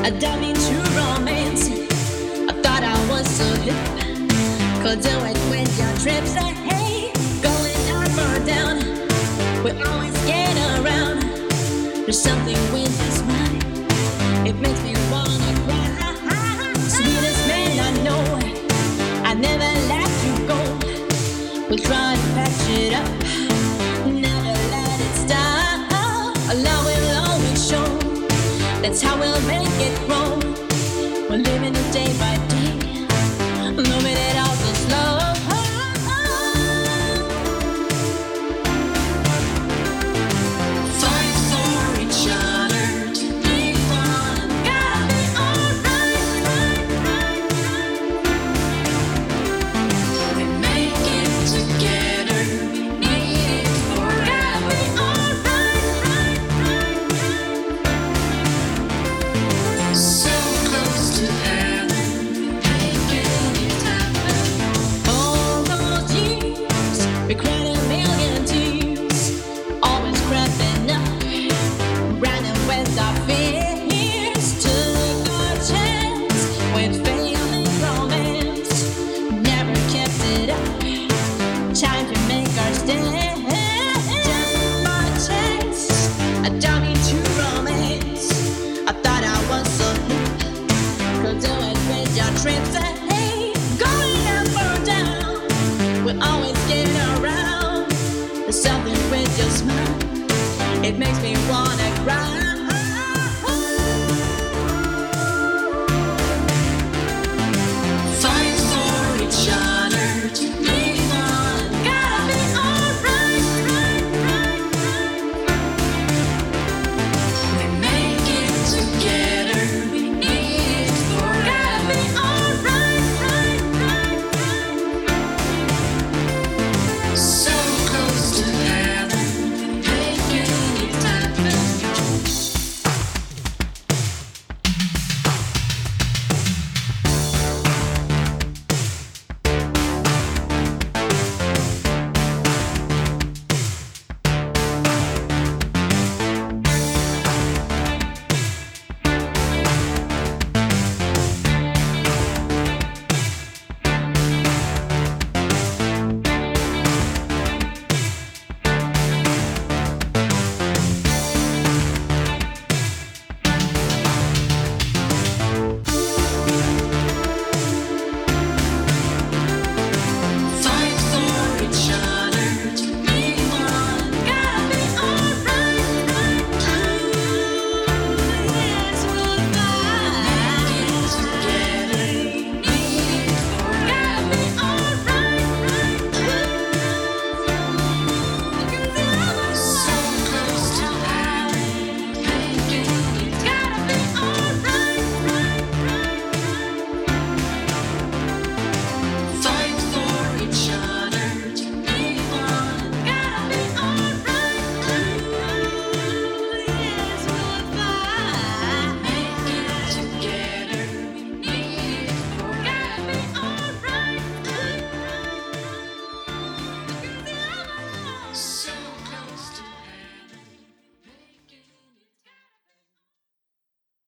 I don't mean true romance. I thought I was so hip. Could do it with your trips. Hey, going up or down. We always get around. There's something with your smile. It makes me wanna cry. Sweetest man I know. I never let you go. We'll try to patch it up. Never let it stop. Our love will always show. That's how we'll make it grow. We're living it day by day, moving it all so slow. Fight for each other to be one. Gotta be alright. We make it together. We need it forever. Gotta be alright. So close to heaven, making it happen. All those years, we cried a million tears, always cracking up, running with our fears. Took our chance with failing romance, never kept it up. Time to make our stand. Just my chance. I don't mean to romance. I thought I was so hip. Could do it with your trips. Hey, going up or down. We always get around. There's something with your smile. It makes me wanna cry.